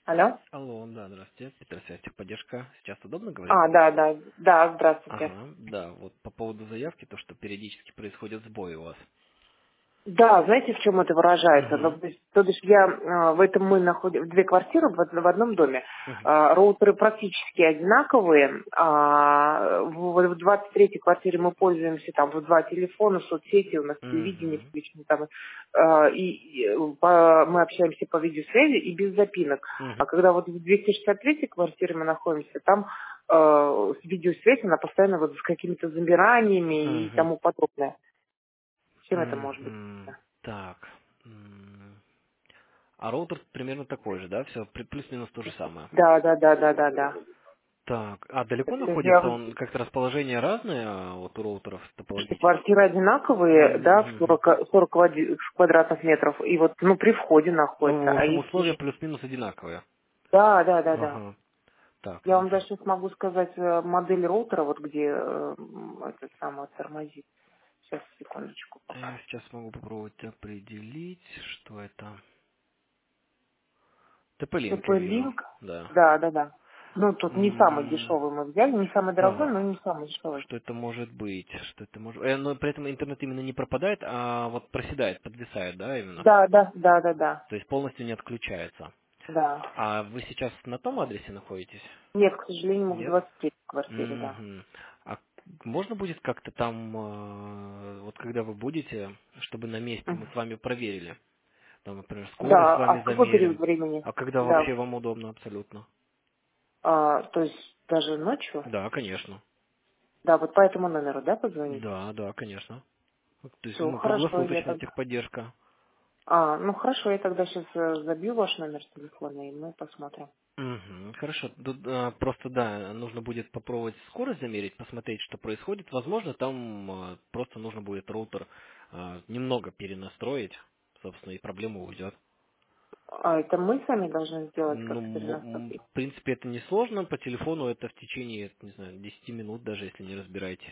Алло? Алло, да, здравствуйте. Питер, связь, техподдержка. Сейчас удобно говорить? А, да, да, да, здравствуйте. Ага, да, вот по поводу заявки, то, что периодически происходят сбои у вас. Да, знаете, в чем это выражается? Ну, Угу, то есть я, в этом мы находим две квартиры в одном доме. угу, Роутеры практически одинаковые. В 23-й квартире мы пользуемся, там, в два телефона, соцсети, у нас телевидение угу, включено, там, мы общаемся по видеосвязи и без запинок. угу, А когда вот в 263-й квартире мы находимся, там видеосвязь, она постоянно вот с какими-то замираниями и угу, тому подобное. Чем это может быть? угу. Так. А роутер примерно такой же, да? Все плюс-минус то же самое. Да, да, да, да, да, да. Так, а далеко То есть я находится он? Как-то расположение разное вот у роутеров топологически? квартиры одинаковые, да, в Мгм. 40 квадратных метров, и вот, ну, при входе находится. Ну, в А общем, если условия же... плюс-минус одинаковые. Да, да, да, да. Ага. Так, Я вам даже сейчас могу сказать модель роутера, вот где этот самый тормозит. Сейчас, секундочку пока. я сейчас могу попробовать определить, что это. TP-Link я вижу, TP-Link, да. да, да, да. Ну, тут не самый М, дешевый мы взяли, не самый дорогой, Ага. но не самый дешевый. Что это может быть? Что это может... Но при этом интернет именно не пропадает, а вот проседает, подвисает, да, именно? Да, да, да, да, да, То есть полностью не отключается. да. А вы сейчас на том адресе находитесь? Нет, к сожалению, мы в Нет? 23 квартире, да. Мгм. А можно будет как-то там, вот когда вы будете, чтобы на месте мы Мгм. с вами проверили? Там, например, скорость с Да, а вами в какой период замерим. времени? А когда Да, вообще вам удобно абсолютно? то есть даже ночью? Да, конечно. Да, вот по этому номеру, да, позвонить? Да, да, конечно. То есть Все, мы хорошо, я круглосуточная тогда... техподдержка. Ну хорошо, я тогда сейчас забью ваш номер телефона, и мы посмотрим. Мгм, хорошо. Тут просто, да, нужно будет попробовать скорость замерить, посмотреть, что происходит. Возможно, там просто нужно будет роутер немного перенастроить, собственно, и проблема уйдет. А это мы сами должны сделать Ну, как перенастроить? в принципе, это несложно. По телефону это в течение, не знаю, 10 минут, даже если не разбираетесь.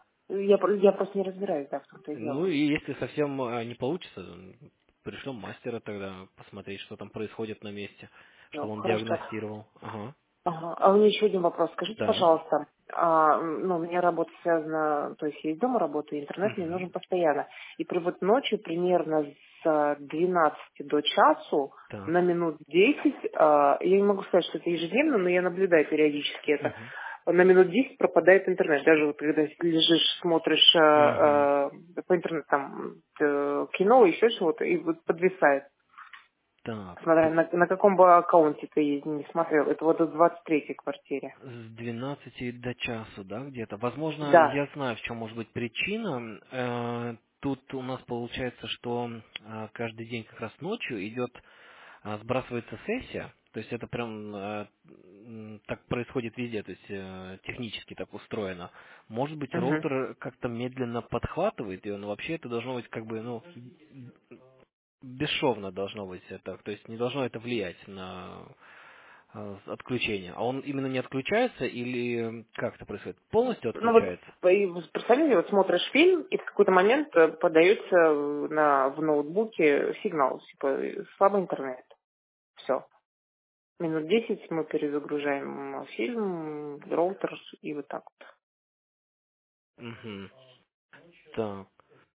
Я просто не разбираюсь, да, в том-то и Ну дело. и если совсем не получится, пришлем мастера тогда посмотреть, что там происходит на месте, Ну, чтобы он хорошо. диагностировал. Ага. Ага. А у меня еще один вопрос. Скажите, Да. пожалуйста, ну, у меня работа связана, то есть я из дома работаю, интернет мне Мгм. нужен постоянно. И при вот ночью примерно с 12 до часу Так. на минут 10, я не могу сказать, что это ежедневно, но я наблюдаю периодически это, Мгм. на минут 10 пропадает интернет. Даже вот когда лежишь, смотришь Мгм. по интернету там кино, еще чего-то, и вот подвисает. Так. Смотря на каком бы аккаунте ты не смотрел. Это вот в 23-й квартире. С 12 до часу, да, где-то. Возможно, Да. я знаю, в чем может быть причина. Тут у нас получается, что каждый день как раз ночью идет, сбрасывается сессия. То есть это прям так происходит везде, то есть технически так устроено. Может быть, Мгм. роутер как-то медленно подхватывает ее, но вообще это должно быть как бы, ну, бесшовно должно быть это, то есть не должно это влиять на отключение. А он именно не отключается или как это происходит? Полностью Ну вот, отключается? представляете, вот смотришь фильм, и в какой-то момент подается в ноутбуке сигнал, типа слабый интернет. Все. Минут 10 мы перезагружаем фильм, роутер и вот так вот. Угу. Так.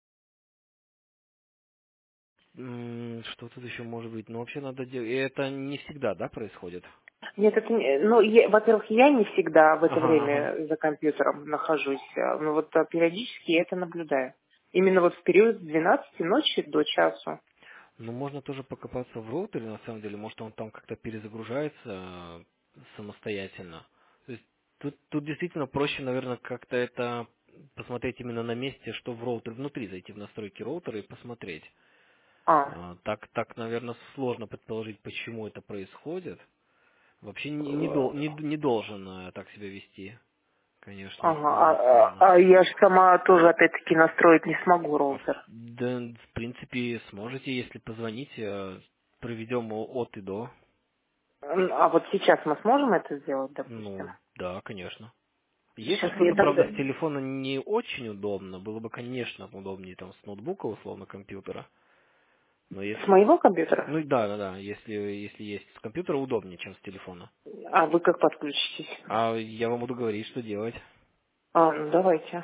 Что тут еще может быть? Ну, вообще надо делать. И это не всегда, да, происходит? Нет, это не, ну, во-первых, я не всегда в это Ага, ага. время за компьютером нахожусь, но вот периодически я это наблюдаю. Именно вот в период с 12 ночи до часу. Ну, можно тоже покопаться в роутере, на самом деле. Может, он там как-то перезагружается самостоятельно. То есть тут действительно проще, наверное, как-то это посмотреть именно на месте, что в роутере внутри, зайти в настройки роутера и посмотреть. А, Так, наверное, сложно предположить, почему это происходит. Вообще не должен так себя вести, конечно. ага, а я же сама тоже опять-таки настроить не смогу роутер. Да, в принципе, сможете, если позвоните, проведем от и до. А вот сейчас мы сможем это сделать, допустим? Ну, да, конечно. Если Сейчас я что-то, тогда... правда, с телефона не очень удобно, было бы, конечно, удобнее там с ноутбука, условно, компьютера. Но С если... моего компьютера? Ну да. Если есть с компьютера, удобнее, чем с телефона. А вы как подключитесь? А я вам буду говорить, что делать. Ну давайте.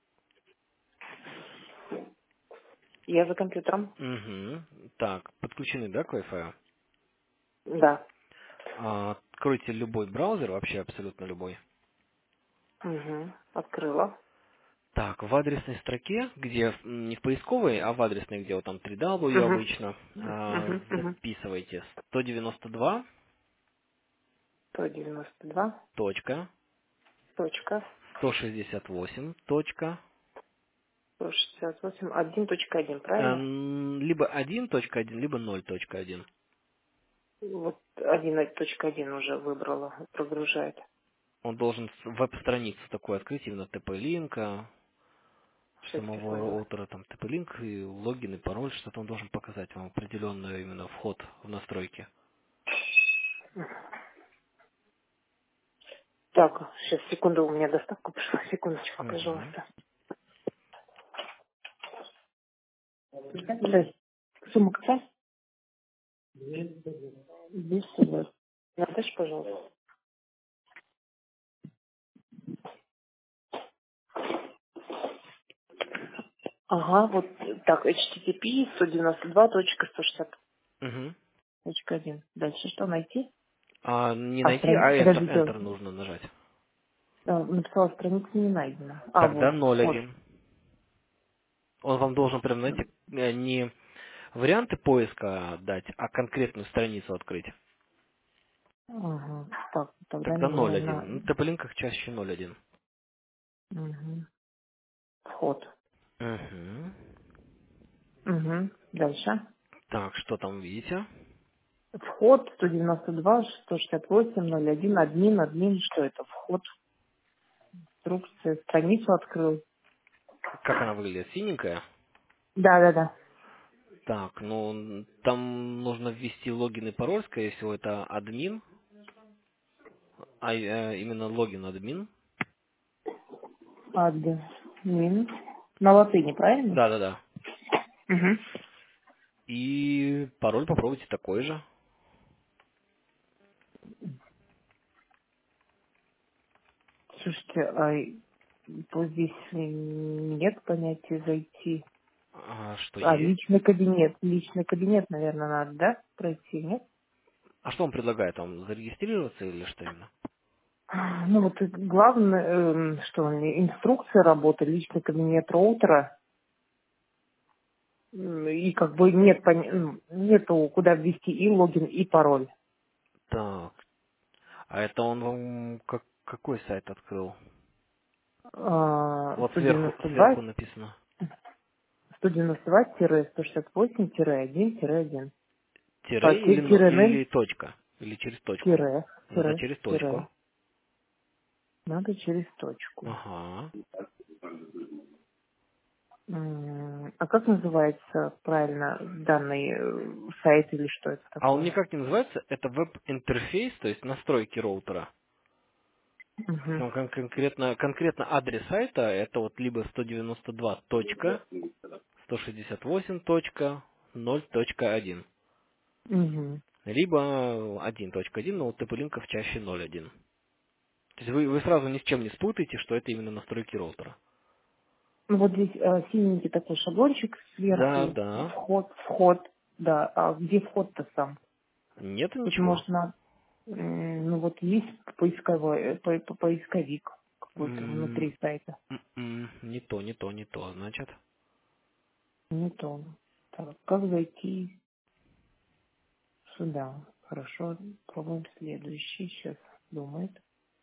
Я за компьютером. Угу. Так, подключены, да, к Wi-Fi? Да. Откройте любой браузер, вообще абсолютно любой. Угу. Открыла. Так, в адресной строке, где не в поисковой, а в адресной, где вот там 3W Угу. обычно, Угу. Угу. записывайте 192 192. точка Точка. 168 точка 168. 1.1, правильно? либо 1.1, либо 0.1. Вот 1.1 уже выбрала. Прогружает. Он должен веб-страницу такую открыть, именно TP-линка, Сейчас самого секунду. роутера, там TP-линк и логин и пароль, что-то он должен показать вам определенный именно вход в настройки. Так, сейчас, секунду, у меня доставка пришла. Секундочку, Мгм. пожалуйста. Здрасте. Сумма какая? 200. Наташ, пожалуйста. Ага, вот так, http 192.160.1. Мгм. Дальше что найти? Не А, найти, а Enter, подождите, Enter нужно нажать. написала, страница не найдена. Тогда Вот, вот. 0.1. Он вам должен прям, знаете, не варианты поиска дать, а конкретную страницу открыть. Ага, так, тогда Тогда не 0.1. на... На TP-линках чаще 0.1. Угу. Вход. Угу. Угу. Дальше. Так, что там видите? Вход 192, 168, 01, админ, что это? Вход, инструкция, страницу открыл. Как она выглядит? Синенькая? Да. Так, ну, там нужно ввести логин и пароль, скорее всего, это админ, именно логин админ. Админ. На латыни, правильно? Да. Угу. И пароль попробуйте такой же. Слушайте, то здесь нет понятия зайти. Что есть? Личный кабинет, наверное, надо, да, пройти, нет? А что он предлагает вам? Зарегистрироваться или что именно? Ну вот главное, что инструкция работы, личный кабинет роутера, и как бы нету куда ввести и логин, и пароль. Так, а это он вам какой сайт открыл? Вот сверху 192, написано. 192-168-1-1. Тире или, Тире, или точка? Или через точку? тире, Надо тире, через точку. тире. Надо через точку. Ага. А как называется правильно данный сайт или что это А он такое? никак не называется, это веб-интерфейс, то есть настройки роутера. То есть Угу. он конкретно адрес сайта, это вот либо 192.168.0.1, Угу. либо 1.1, но вот TP-линков чаще 0.1. То есть вы сразу ни с чем не спутаете, что это именно настройки роутера. Ну вот здесь синенький такой шаблончик сверху, Да. вход, да. А где вход-то сам? Нет Тут ничего. можно, ну вот есть поисковик какой-то М, внутри сайта. не то, значит. Не то. Так, как зайти сюда? Хорошо, пробуем следующий. Сейчас думает.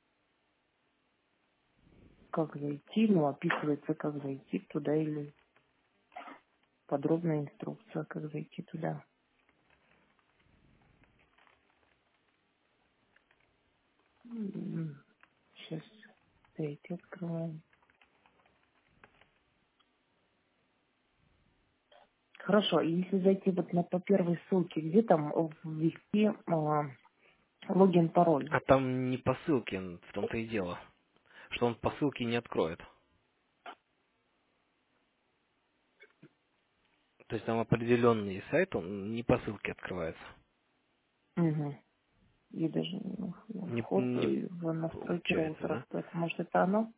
Как зайти? Ну, описывается, как зайти туда или подробная инструкция, как зайти туда. Сейчас третий открываем. Хорошо, и если зайти вот по первой ссылке, где там ввести логин, пароль? А там не по ссылке, в том-то и дело, что он по ссылке не откроет. То есть там определенный сайт, он не по ссылке открывается. Угу. И даже вход Не в настройки получается, роутера. да? Поэтому, может, это оно?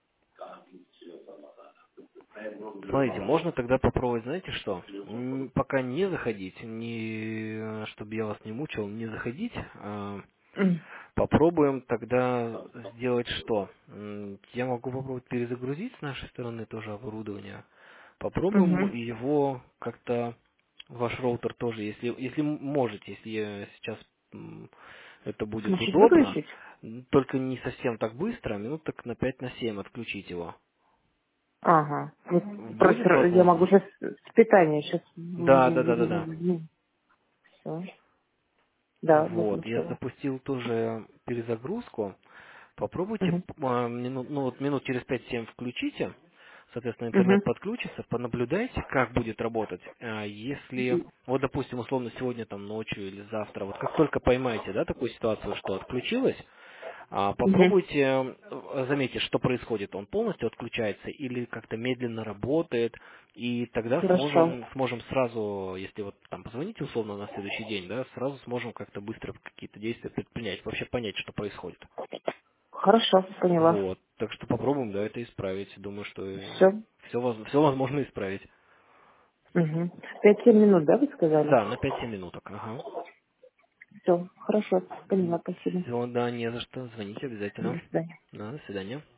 Смотрите, можно тогда попробовать, знаете что? Пока не заходить, не, чтобы я вас не мучил, не заходить. Попробуем тогда сделать что? Я могу попробовать перезагрузить с нашей стороны тоже оборудование. Попробуем Угу. его как-то, ваш роутер тоже, если можете, если сейчас это будет Включить, удобно, выключить? только не совсем так быстро, минут так на 5 на 7 отключить его. Ага. Будет Просто я могу возможно? сейчас с питания сейчас. Да, да, да, да, да. Все. Да, Вот, я выключила. запустил тоже перезагрузку. Попробуйте Угу. минут, ну вот минут через 5-7 включите, соответственно, интернет Угу. подключится, понаблюдайте, как будет работать. Если, вот, допустим, условно, сегодня там ночью или завтра, вот как только поймаете, да, такую ситуацию, что отключилось, Угу. попробуйте, заметьте, что происходит. Он полностью отключается или как-то медленно работает, и тогда Хорошо. сможем сразу, если вот там позвоните условно на следующий день, да, сразу сможем как-то быстро какие-то действия предпринять, вообще понять, что происходит. Хорошо, поняла. Вот, так что попробуем, да, это исправить. Думаю, что Все. все возможно исправить. Угу. 5-7 минут, да, вы сказали? Да, на 5-7 минуток, ага. Все. Хорошо. Поняла, спасибо. Все, да, не за что, звоните До обязательно. свидания. Да, до свидания.